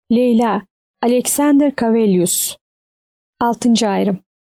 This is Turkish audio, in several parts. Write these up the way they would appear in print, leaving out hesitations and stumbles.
Leyla, Alexander Kavelius. 6. ayrım.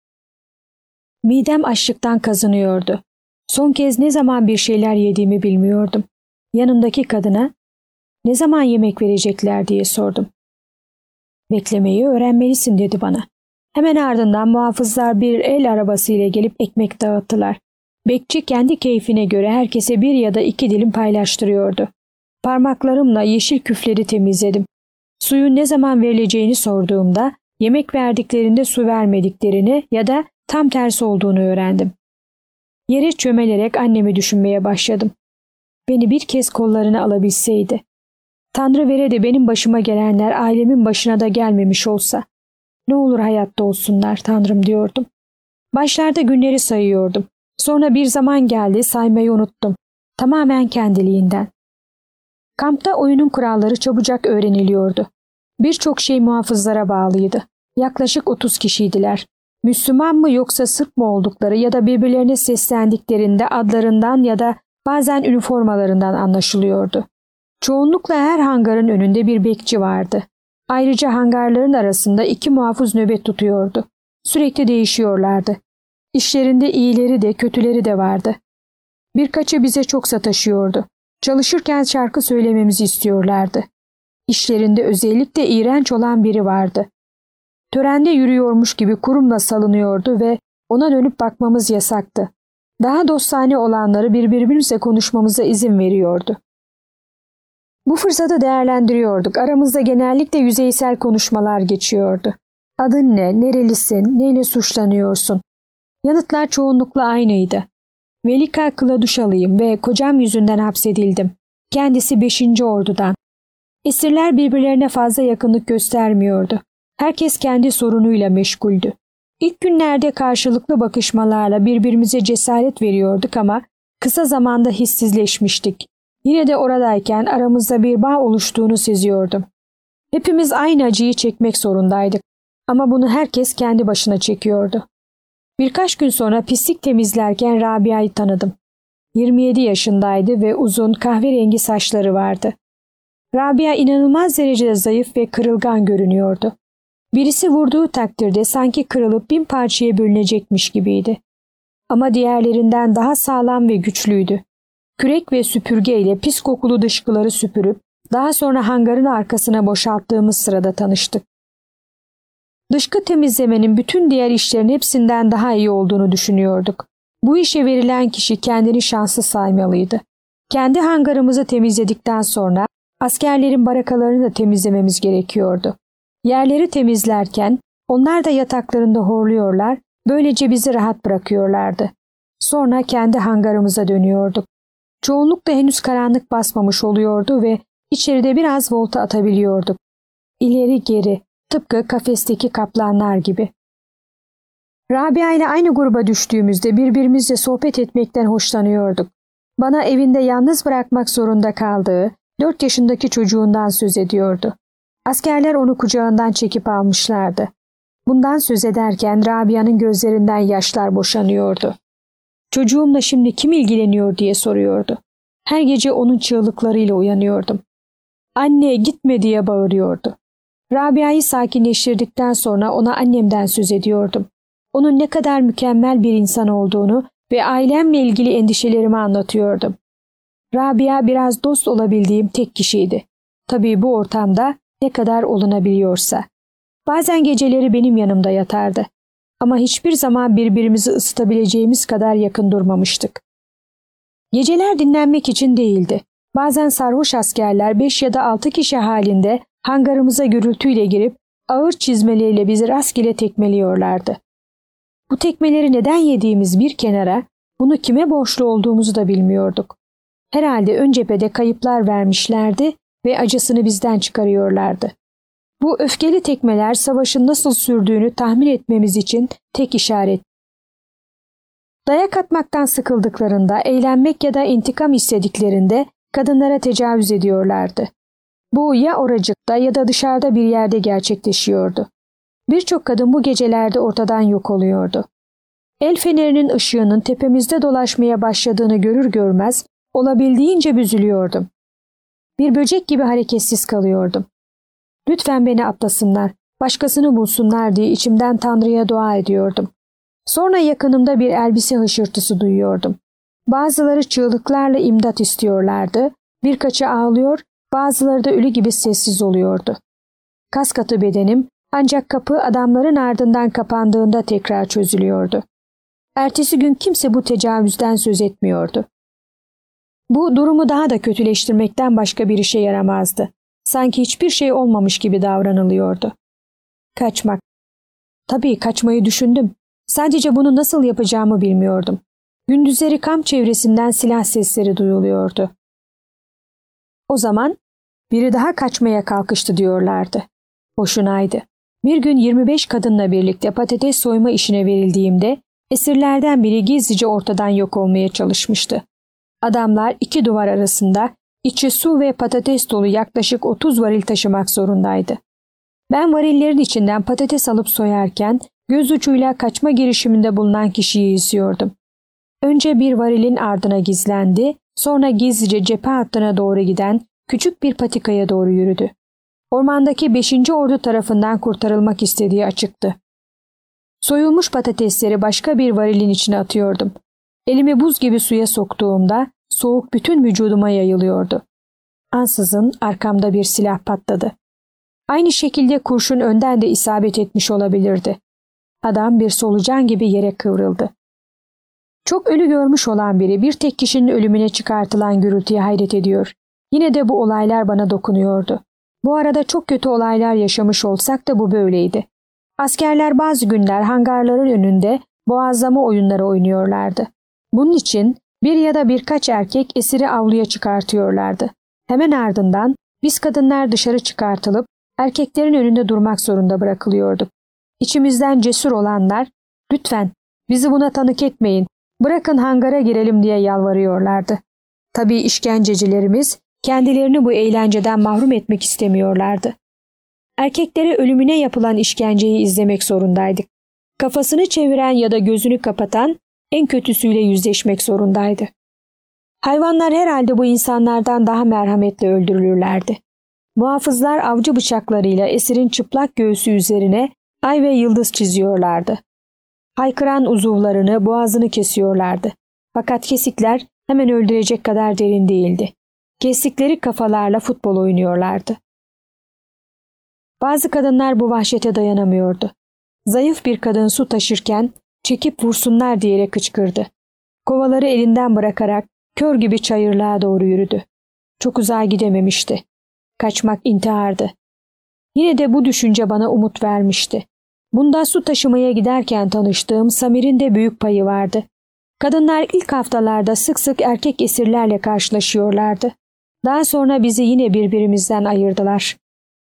Midem açlıktan kazınıyordu. Son kez ne zaman bir şeyler yediğimi bilmiyordum. Yanımdaki kadına, "Ne zaman yemek verecekler?" diye sordum. "Beklemeyi öğrenmelisin," dedi bana. Hemen ardından muhafızlar bir el arabasıyla gelip ekmek dağıttılar. Bekçi kendi keyfine göre herkese 1 ya da 2 dilim paylaştırıyordu. Parmaklarımla yeşil küfleri temizledim. Suyun ne zaman verileceğini sorduğumda yemek verdiklerinde su vermediklerini ya da tam tersi olduğunu öğrendim. Yere çömelerek annemi düşünmeye başladım. Beni bir kez kollarına alabilseydi. Tanrı vere de benim başıma gelenler ailemin başına da gelmemiş olsa. Ne olur hayatta olsunlar Tanrım diyordum. Başlarda günleri sayıyordum. Sonra bir zaman geldi, saymayı unuttum. Tamamen kendiliğinden. Kampta oyunun kuralları çabucak öğreniliyordu. Birçok şey muhafızlara bağlıydı. Yaklaşık 30 kişiydiler. Müslüman mı yoksa Sırp mı oldukları ya da birbirlerine seslendiklerinde adlarından ya da bazen üniformalarından anlaşılıyordu. Çoğunlukla her hangarın önünde bir bekçi vardı. Ayrıca hangarların arasında 2 muhafız nöbet tutuyordu. Sürekli değişiyorlardı. İşlerinde iyileri de kötüleri de vardı. Birkaçı bize çok sataşıyordu. Çalışırken şarkı söylememizi istiyorlardı. İşlerinde özellikle iğrenç olan biri vardı. Törende yürüyormuş gibi kurumla salınıyordu ve ona dönüp bakmamız yasaktı. Daha dostane olanları birbirimizle konuşmamıza izin veriyordu. Bu fırsatı değerlendiriyorduk. Aramızda genellikle yüzeysel konuşmalar geçiyordu. "Adın ne? Nerelisin? Neyle suçlanıyorsun?" Yanıtlar çoğunlukla aynıydı. "Velika Kladuşalıyım ve kocam yüzünden hapsedildim. Kendisi 5. Ordu'dan." Esirler birbirlerine fazla yakınlık göstermiyordu. Herkes kendi sorunuyla meşguldü. İlk günlerde karşılıklı bakışmalarla birbirimize cesaret veriyorduk ama kısa zamanda hissizleşmiştik. Yine de oradayken aramızda bir bağ oluştuğunu seziyordum. Hepimiz aynı acıyı çekmek zorundaydık ama bunu herkes kendi başına çekiyordu. Birkaç gün sonra pislik temizlerken Rabia'yı tanıdım. 27 yaşındaydı ve uzun kahverengi saçları vardı. Rabia inanılmaz derecede zayıf ve kırılgan görünüyordu. Birisi vurduğu takdirde sanki kırılıp 1000 parçaya bölünecekmiş gibiydi. Ama diğerlerinden daha sağlam ve güçlüydü. Kürek ve süpürge ile pis kokulu dışkıları süpürüp daha sonra hangarın arkasına boşalttığımız sırada tanıştık. Dışkı temizlemenin bütün diğer işlerin hepsinden daha iyi olduğunu düşünüyorduk. Bu işe verilen kişi kendini şanslı saymalıydı. Kendi hangarımızı temizledikten sonra askerlerin barakalarını da temizlememiz gerekiyordu. Yerleri temizlerken onlar da yataklarında horluyorlar, böylece bizi rahat bırakıyorlardı. Sonra kendi hangarımıza dönüyorduk. Çoğunlukla henüz karanlık basmamış oluyordu ve içeride biraz volta atabiliyorduk. İleri geri, tıpkı kafesteki kaplanlar gibi. Rabia ile aynı gruba düştüğümüzde birbirimizle sohbet etmekten hoşlanıyorduk. Bana evinde yalnız bırakmak zorunda kaldığı 4 yaşındaki çocuğundan söz ediyordu. Askerler onu kucağından çekip almışlardı. Bundan söz ederken Rabia'nın gözlerinden yaşlar boşanıyordu. "Çocuğumla şimdi kim ilgileniyor?" diye soruyordu. Her gece onun çığlıklarıyla uyanıyordum. "Anne gitme!" diye bağırıyordu. Rabia'yı sakinleştirdikten sonra ona annemden söz ediyordum. Onun ne kadar mükemmel bir insan olduğunu ve ailemle ilgili endişelerimi anlatıyordum. Rabia biraz dost olabildiğim tek kişiydi. Tabii bu ortamda ne kadar olunabiliyorsa. Bazen geceleri benim yanımda yatardı. Ama hiçbir zaman birbirimizi ısıtabileceğimiz kadar yakın durmamıştık. Geceler dinlenmek için değildi. Bazen sarhoş askerler 5 ya da 6 kişi halinde hangarımıza gürültüyle girip ağır çizmeleriyle bizi rastgele tekmeliyorlardı. Bu tekmeleri neden yediğimiz bir kenara, bunu kime borçlu olduğumuzu da bilmiyorduk. Herhalde ön cephede kayıplar vermişlerdi ve acısını bizden çıkarıyorlardı. Bu öfkeli tekmeler savaşın nasıl sürdüğünü tahmin etmemiz için tek işaret. Dayak atmaktan sıkıldıklarında, eğlenmek ya da intikam istediklerinde kadınlara tecavüz ediyorlardı. Bu ya oracıkta ya da dışarıda bir yerde gerçekleşiyordu. Birçok kadın bu gecelerde ortadan yok oluyordu. El fenerinin ışığının tepemizde dolaşmaya başladığını görür görmez olabildiğince büzülüyordum. Bir böcek gibi hareketsiz kalıyordum. Lütfen beni atlasınlar, başkasını bulsunlar diye içimden Tanrı'ya dua ediyordum. Sonra yakınımda bir elbise hışırtısı duyuyordum. Bazıları çığlıklarla imdat istiyorlardı, birkaçı ağlıyor, bazıları da ölü gibi sessiz oluyordu. Kaskatı bedenim, ancak kapı adamların ardından kapandığında tekrar çözülüyordu. Ertesi gün kimse bu tecavüzden söz etmiyordu. Bu durumu daha da kötüleştirmekten başka bir işe yaramazdı. Sanki hiçbir şey olmamış gibi davranılıyordu. Kaçmak. Tabii kaçmayı düşündüm. Sadece bunu nasıl yapacağımı bilmiyordum. Gündüzleri kamp çevresinden silah sesleri duyuluyordu. O zaman biri daha kaçmaya kalkıştı diyorlardı. Boşunaydı. Bir gün 25 kadınla birlikte patates soyma işine verildiğimde esirlerden biri gizlice ortadan yok olmaya çalışmıştı. Adamlar iki duvar arasında içi su ve patates dolu yaklaşık 30 varil taşımak zorundaydı. Ben varillerin içinden patates alıp soyarken göz ucuyla kaçma girişiminde bulunan kişiyi izliyordum. Önce bir varilin ardına gizlendi, sonra gizlice cephe hattına doğru giden küçük bir patikaya doğru yürüdü. Ormandaki 5. Ordu tarafından kurtarılmak istediği açıktı. Soyulmuş patatesleri başka bir varilin içine atıyordum. Elimi buz gibi suya soktuğumda soğuk bütün vücuduma yayılıyordu. Ansızın arkamda bir silah patladı. Aynı şekilde kurşun önden de isabet etmiş olabilirdi. Adam bir solucan gibi yere kıvrıldı. Çok ölü görmüş olan biri bir tek kişinin ölümüne çıkartılan gürültüye hayret ediyor. Yine de bu olaylar bana dokunuyordu. Bu arada çok kötü olaylar yaşamış olsak da bu böyleydi. Askerler bazı günler hangarların önünde boğazlama oyunları oynuyorlardı. Bunun için bir ya da birkaç erkek esiri avluya çıkartıyorlardı. Hemen ardından biz kadınlar dışarı çıkartılıp erkeklerin önünde durmak zorunda bırakılıyorduk. İçimizden cesur olanlar, "Lütfen bizi buna tanık etmeyin, bırakın hangara girelim" diye yalvarıyorlardı. Tabii işkencecilerimiz kendilerini bu eğlenceden mahrum etmek istemiyorlardı. Erkeklere ölümüne yapılan işkenceyi izlemek zorundaydık. Kafasını çeviren ya da gözünü kapatan en kötüsüyle yüzleşmek zorundaydı. Hayvanlar herhalde bu insanlardan daha merhametle öldürülürlerdi. Muhafızlar avcı bıçaklarıyla esirin çıplak göğsü üzerine ay ve yıldız çiziyorlardı. Haykıran uzuvlarını, boğazını kesiyorlardı. Fakat kesikler hemen öldürecek kadar derin değildi. Kestikleri kafalarla futbol oynuyorlardı. Bazı kadınlar bu vahşete dayanamıyordu. Zayıf bir kadın su taşırken "Çekip vursunlar" diyerek kıçkırdı. Kovaları elinden bırakarak kör gibi çayırlığa doğru yürüdü. Çok uzağa gidememişti. Kaçmak intihardı. Yine de bu düşünce bana umut vermişti. Bunda su taşımaya giderken tanıştığım Samir'in de büyük payı vardı. Kadınlar ilk haftalarda sık sık erkek esirlerle karşılaşıyorlardı. Daha sonra bizi yine birbirimizden ayırdılar.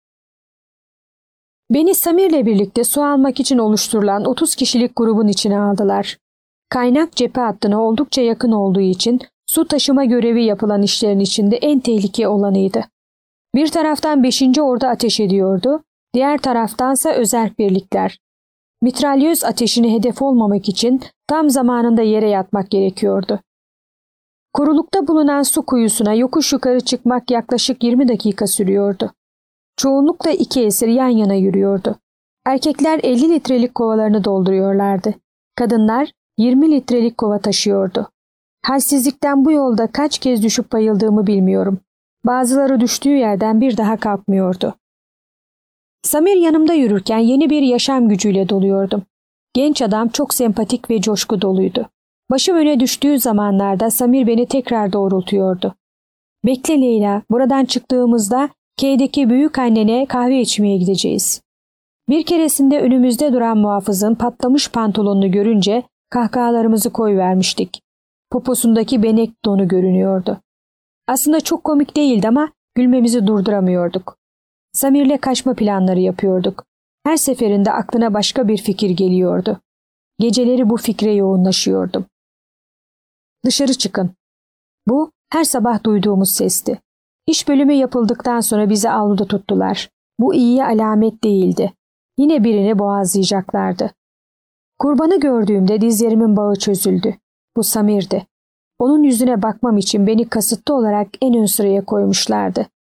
Beni Samir'le birlikte su almak için oluşturulan 30 kişilik grubun içine aldılar. Kaynak cephe hattına oldukça yakın olduğu için su taşıma görevi yapılan işlerin içinde en tehlike olanıydı. Bir taraftan 5. Ordu ateş ediyordu, diğer taraftansa özerk birlikler. Mitralyöz ateşine hedef olmamak için tam zamanında yere yatmak gerekiyordu. Korulukta bulunan su kuyusuna yokuş yukarı çıkmak yaklaşık 20 dakika sürüyordu. Çoğunlukla iki esir yan yana yürüyordu. Erkekler 50 litrelik kovalarını dolduruyorlardı. Kadınlar 20 litrelik kova taşıyordu. Halsizlikten bu yolda kaç kez düşüp bayıldığımı bilmiyorum. Bazıları düştüğü yerden bir daha kalkmıyordu. Samir yanımda yürürken yeni bir yaşam gücüyle doluyordum. Genç adam çok sempatik ve coşku doluydu. Başım öne düştüğü zamanlarda Samir beni tekrar doğrultuyordu. "Bekle Leyla, buradan çıktığımızda K'deki büyük annene kahve içmeye gideceğiz." Bir keresinde önümüzde duran muhafızın patlamış pantolonunu görünce kahkahalarımızı koyvermiştik. Poposundaki benek donu görünüyordu. Aslında çok komik değildi ama gülmemizi durduramıyorduk. Samir'le kaçma planları yapıyorduk. Her seferinde aklına başka bir fikir geliyordu. Geceleri bu fikre yoğunlaşıyordum. "Dışarı çıkın." Bu her sabah duyduğumuz sesti. İş bölümü yapıldıktan sonra bizi avluda tuttular. Bu iyiye alamet değildi. Yine birini boğazlayacaklardı. Kurbanı gördüğümde dizlerimin bağı çözüldü. Bu Samir'di. Onun yüzüne bakmam için beni kasıtlı olarak en ön sıraya koymuşlardı.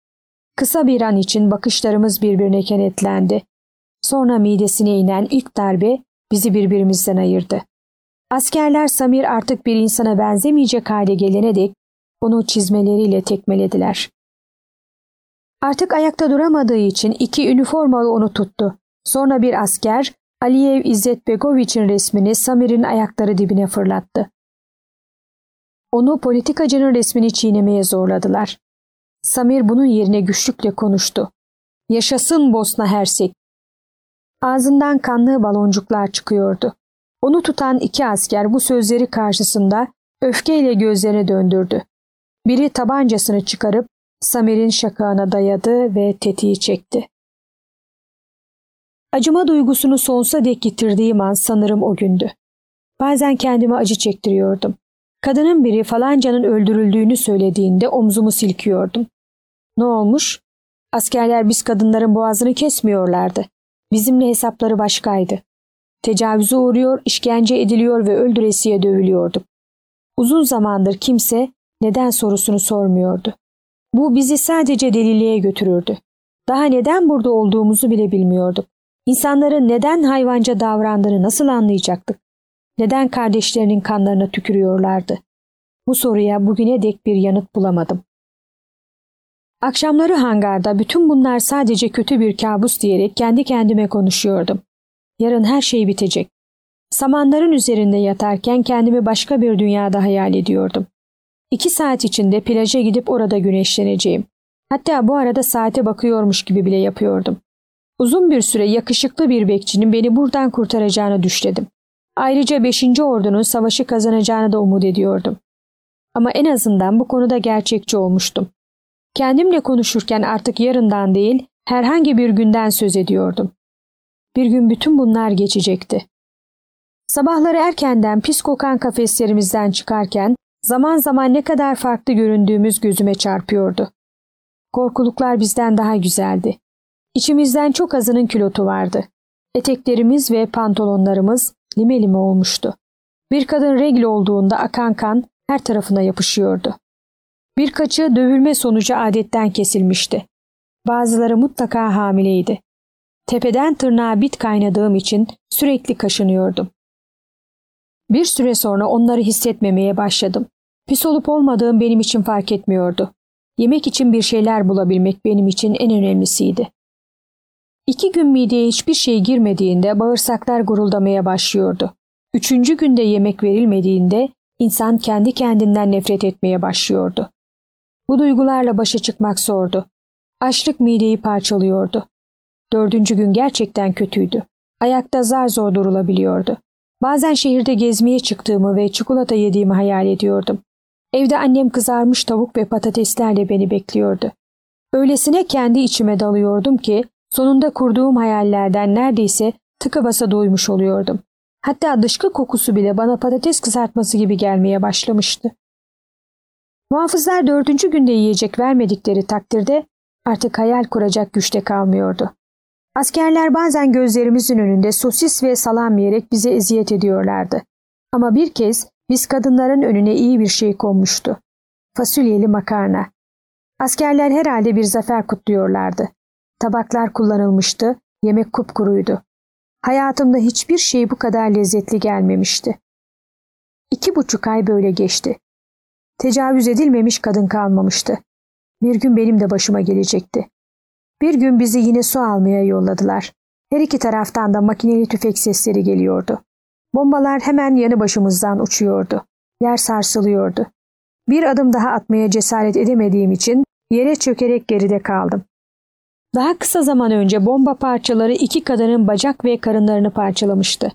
Kısa bir an için bakışlarımız birbirine kenetlendi. Sonra midesine inen ilk darbe bizi birbirimizden ayırdı. Askerler Samir artık bir insana benzemeyecek hale gelene dek onu çizmeleriyle tekmelediler. Artık ayakta duramadığı için iki üniformalı onu tuttu. Sonra bir asker Aliyev İzzetbegoviç'in resmini Samir'in ayakları dibine fırlattı. Onu politikacının resmini çiğnemeye zorladılar. Samir bunun yerine güçlükle konuştu. "Yaşasın Bosna Hersek!" Ağzından kanlı baloncuklar çıkıyordu. Onu tutan iki asker bu sözleri karşısında öfkeyle gözlerini döndürdü. Biri tabancasını çıkarıp Samir'in şakağına dayadı ve tetiği çekti. Acıma duygusunu sonsuza dek yitirdiğim an sanırım o gündü. Bazen kendime acı çektiriyordum. Kadının biri falancanın öldürüldüğünü söylediğinde omzumu silkiyordum. Ne olmuş? Askerler biz kadınların boğazını kesmiyorlardı. Bizimle hesapları başkaydı. Tecavüze uğruyor, işkence ediliyor ve öldüresiye dövülüyorduk. Uzun zamandır kimse neden sorusunu sormuyordu. Bu bizi sadece deliliğe götürürdü. Daha neden burada olduğumuzu bile bilmiyorduk. İnsanların neden hayvanca davrandığını nasıl anlayacaktık? Neden kardeşlerinin kanlarına tükürüyorlardı? Bu soruya bugüne dek bir yanıt bulamadım. Akşamları hangarda bütün bunlar sadece kötü bir kabus diyerek kendi kendime konuşuyordum. Yarın her şey bitecek. Samanların üzerinde yatarken kendimi başka bir dünyada hayal ediyordum. 2 saat içinde plaja gidip orada güneşleneceğim. Hatta bu arada saate bakıyormuş gibi bile yapıyordum. Uzun bir süre yakışıklı bir bekçinin beni buradan kurtaracağını düşledim. Ayrıca 5. Ordu'nun savaşı kazanacağını da umut ediyordum. Ama en azından bu konuda gerçekçi olmuştum. Kendimle konuşurken artık yarından değil, herhangi bir günden söz ediyordum. Bir gün bütün bunlar geçecekti. Sabahları erkenden pis kokan kafeslerimizden çıkarken zaman zaman ne kadar farklı göründüğümüz gözüme çarpıyordu. Korkuluklar bizden daha güzeldi. İçimizden çok azının külotu vardı. Eteklerimiz ve pantolonlarımız lime lime olmuştu. Bir kadın regl olduğunda akan kan her tarafına yapışıyordu. Birkaçı dövülme sonucu adetten kesilmişti. Bazıları mutlaka hamileydi. Tepeden tırnağa bit kaynadığım için sürekli kaşınıyordum. Bir süre sonra onları hissetmemeye başladım. Pis olup olmadığım benim için fark etmiyordu. Yemek için bir şeyler bulabilmek benim için en önemlisiydi. 2 gün mideye hiçbir şey girmediğinde bağırsaklar guruldamaya başlıyordu. 3. günde yemek verilmediğinde insan kendi kendinden nefret etmeye başlıyordu. Bu duygularla başa çıkmak zordu. Açlık mideyi parçalıyordu. 4. gün gerçekten kötüydü. Ayakta zar zor durulabiliyordu. Bazen şehirde gezmeye çıktığımı ve çikolata yediğimi hayal ediyordum. Evde annem kızarmış tavuk ve patateslerle beni bekliyordu. Öylesine kendi içime dalıyordum ki sonunda kurduğum hayallerden neredeyse tıka basa doymuş oluyordum. Hatta dışkı kokusu bile bana patates kızartması gibi gelmeye başlamıştı. Muhafızlar 4. günde yiyecek vermedikleri takdirde artık hayal kuracak güçte kalmıyordu. Askerler bazen gözlerimizin önünde sosis ve salam yiyerek bize eziyet ediyorlardı. Ama bir kez biz kadınların önüne iyi bir şey konmuştu. Fasulyeli makarna. Askerler herhalde bir zafer kutluyorlardı. Tabaklar kullanılmıştı, yemek kupkuruydu. Hayatımda hiçbir şey bu kadar lezzetli gelmemişti. 2,5 ay böyle geçti. Tecavüz edilmemiş kadın kalmamıştı. Bir gün benim de başıma gelecekti. Bir gün bizi yine su almaya yolladılar. Her iki taraftan da makineli tüfek sesleri geliyordu. Bombalar hemen yanı başımızdan uçuyordu. Yer sarsılıyordu. Bir adım daha atmaya cesaret edemediğim için yere çökerek geride kaldım. Daha kısa zaman önce bomba parçaları 2 kadının bacak ve karınlarını parçalamıştı.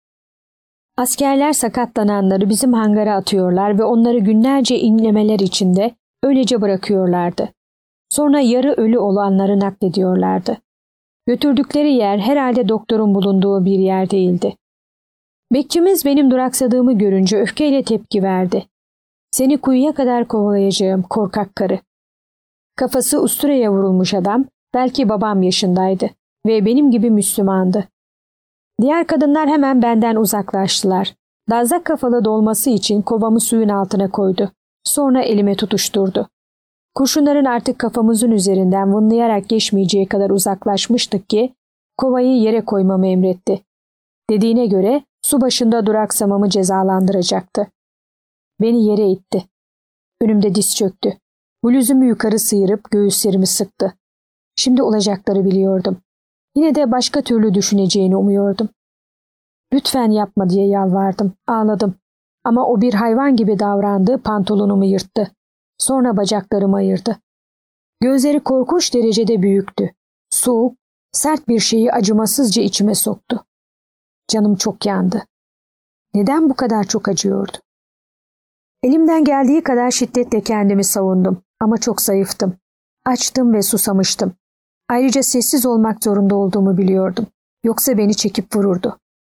Askerler sakatlananları bizim hangara atıyorlar ve onları günlerce inlemeler içinde öylece bırakıyorlardı. Sonra yarı ölü olanları naklediyorlardı. Götürdükleri yer herhalde doktorun bulunduğu bir yer değildi. Bekçimiz benim duraksadığımı görünce öfkeyle tepki verdi. "Seni kuyuya kadar kovalayacağım, korkak karı." Kafası usturaya vurulmuş adam, belki babam yaşındaydı ve benim gibi Müslümandı. Diğer kadınlar hemen benden uzaklaştılar. Dazlak kafalı dolması için kovamı suyun altına koydu. Sonra elime tutuşturdu. Kurşunların artık kafamızın üzerinden vınlayarak geçmeyeceği kadar uzaklaşmıştık ki kovayı yere koymamı emretti. Dediğine göre su başında duraksamamı cezalandıracaktı. Beni yere itti. Önümde diz çöktü. Bluzumu yukarı sıyırıp göğüslerimi sıktı. Şimdi olacakları biliyordum. Yine de başka türlü düşüneceğini umuyordum. Lütfen yapma diye yalvardım, ağladım. Ama o bir hayvan gibi davrandı, pantolonumu yırttı. Sonra bacaklarımı ayırdı. Gözleri korkunç derecede büyüktü. Soğuk, sert bir şeyi acımasızca içime soktu. Canım çok yandı. Neden bu kadar çok acıyordu? Elimden geldiği kadar şiddetle kendimi savundum ama çok zayıftım. Açtım ve susamıştım. Ayrıca sessiz olmak zorunda olduğumu biliyordum. Yoksa beni çekip vururdu.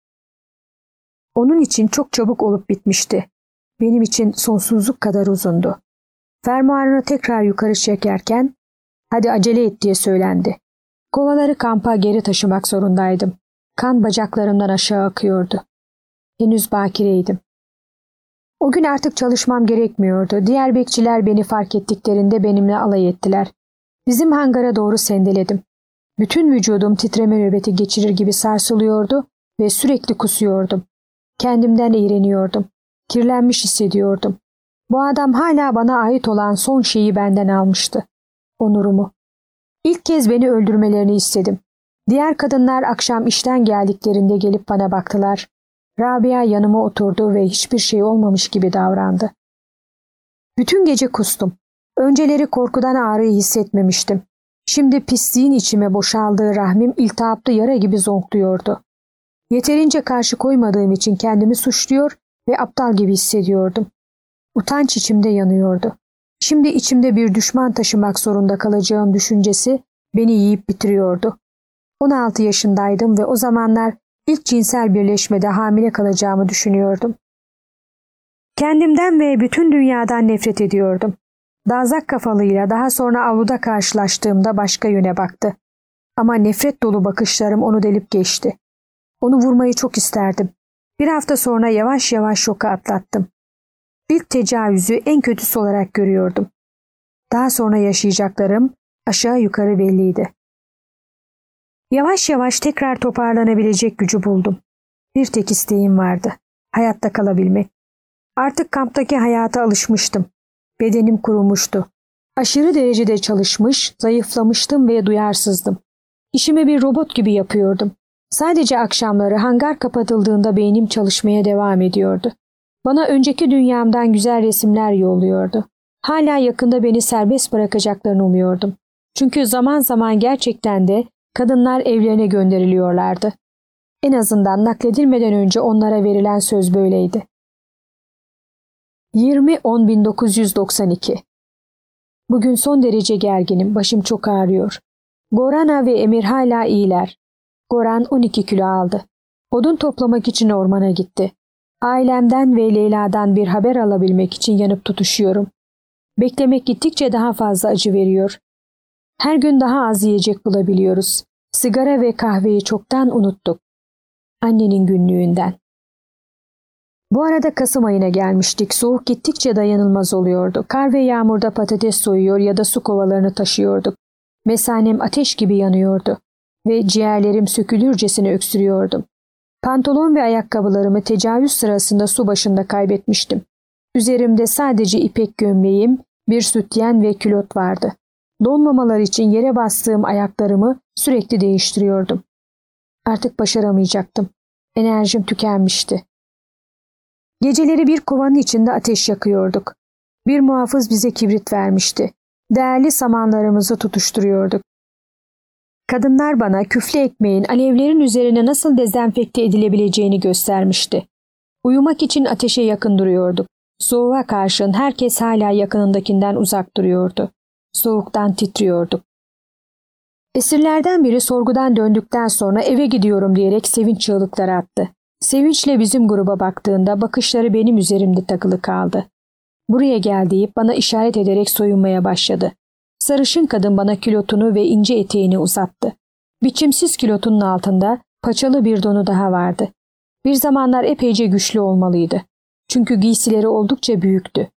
Onun için çok çabuk olup bitmişti. Benim için sonsuzluk kadar uzundu. Fermuarını tekrar yukarı çekerken, "Hadi acele et" diye söylendi. Kovaları kampa geri taşımak zorundaydım. Kan bacaklarımdan aşağı akıyordu. Henüz bakireydim. O gün artık çalışmam gerekmiyordu. Diğer bekçiler beni fark ettiklerinde benimle alay ettiler. Bizim hangara doğru sendeledim. Bütün vücudum titreme nöbeti geçirir gibi sarsılıyordu ve sürekli kusuyordum. Kendimden iğreniyordum. Kirlenmiş hissediyordum. Bu adam hala bana ait olan son şeyi benden almıştı. Onurumu. İlk kez beni öldürmelerini istedim. Diğer kadınlar akşam işten geldiklerinde gelip bana baktılar. Rabia yanıma oturdu ve hiçbir şey olmamış gibi davrandı. Bütün gece kustum. Önceleri korkudan ağrıyı hissetmemiştim. Şimdi pisliğin içime boşaldığı rahmim iltihaplı yara gibi zonkluyordu. Yeterince karşı koymadığım için kendimi suçluyor ve aptal gibi hissediyordum. Utanç içimde yanıyordu. Şimdi içimde bir düşman taşımak zorunda kalacağım düşüncesi beni yiyip bitiriyordu. 16 yaşındaydım ve o zamanlar ilk cinsel birleşmede hamile kalacağımı düşünüyordum. Kendimden ve bütün dünyadan nefret ediyordum. Dazlak kafalıyla daha sonra avluda karşılaştığımda başka yöne baktı. Ama nefret dolu bakışlarım onu delip geçti. Onu vurmayı çok isterdim. Bir hafta sonra yavaş yavaş şoku atlattım. İlk tecavüzü en kötüsü olarak görüyordum. Daha sonra yaşayacaklarım aşağı yukarı belliydi. Yavaş yavaş tekrar toparlanabilecek gücü buldum. Bir tek isteğim vardı. Hayatta kalabilmek. Artık kamptaki hayata alışmıştım. Bedenim kurumuştu. Aşırı derecede çalışmış, zayıflamıştım ve duyarsızdım. İşimi bir robot gibi yapıyordum. Sadece akşamları hangar kapatıldığında beynim çalışmaya devam ediyordu. Bana önceki dünyamdan güzel resimler yolluyordu. Hala yakında beni serbest bırakacaklarını umuyordum. Çünkü zaman zaman gerçekten de kadınlar evlerine gönderiliyorlardı. En azından nakledilmeden önce onlara verilen söz böyleydi. 20.10.1992 Bugün son derece gerginim, başım çok ağrıyor. Gorana ve Emir hala iyiler. Goran 12 kilo aldı. Odun toplamak için ormana gitti. Ailemden ve Leyla'dan bir haber alabilmek için yanıp tutuşuyorum. Beklemek gittikçe daha fazla acı veriyor. Her gün daha az yiyecek bulabiliyoruz. Sigara ve kahveyi çoktan unuttuk. Annenin günlüğünden. Bu arada Kasım ayına gelmiştik. Soğuk gittikçe dayanılmaz oluyordu. Kar ve yağmurda patates soyuyor ya da su kovalarını taşıyorduk. Mesanem ateş gibi yanıyordu ve ciğerlerim sökülürcesine öksürüyordum. Pantolon ve ayakkabılarımı tecavüz sırasında su başında kaybetmiştim. Üzerimde sadece ipek gömleğim, bir sütyen ve külot vardı. Donmamalar için yere bastığım ayaklarımı sürekli değiştiriyordum. Artık başaramayacaktım. Enerjim tükenmişti. Geceleri bir kovanın içinde ateş yakıyorduk. Bir muhafız bize kibrit vermişti. Değerli samanlarımızı tutuşturuyorduk. Kadınlar bana küflü ekmeğin alevlerin üzerine nasıl dezenfekte edilebileceğini göstermişti. Uyumak için ateşe yakın duruyorduk. Soğuğa karşın herkes hala yakınındakinden uzak duruyordu. Soğuktan titriyorduk. Esirlerden biri sorgudan döndükten sonra eve gidiyorum diyerek sevinç çığlıkları attı. Sevinçle bizim gruba baktığında bakışları benim üzerimde takılı kaldı. Buraya gel deyip bana işaret ederek soyunmaya başladı. Sarışın kadın bana külotunu ve ince eteğini uzattı. Biçimsiz kilotunun altında paçalı bir donu daha vardı. Bir zamanlar epeyce güçlü olmalıydı. Çünkü giysileri oldukça büyüktü.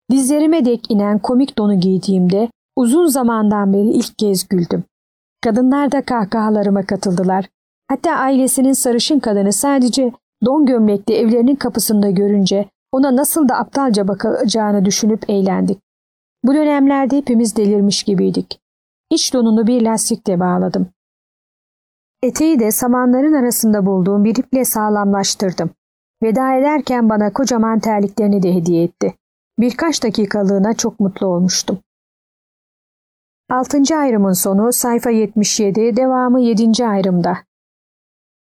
Dizlerime dek inen komik donu giydiğimde uzun zamandan beri ilk kez güldüm. Kadınlar da kahkahalarıma katıldılar. Hatta ailesinin sarışın kadını sadece don gömlekli evlerinin kapısında görünce ona nasıl da aptalca bakacağını düşünüp eğlendik. Bu dönemlerde hepimiz delirmiş gibiydik. İç donunu bir lastikle bağladım. Eteği de samanların arasında bulduğum bir iple sağlamlaştırdım. Veda ederken bana kocaman terliklerini de hediye etti. Birkaç dakikalığına çok mutlu olmuştum. 6. ayrımın sonu sayfa 77, devamı 7. ayrımda.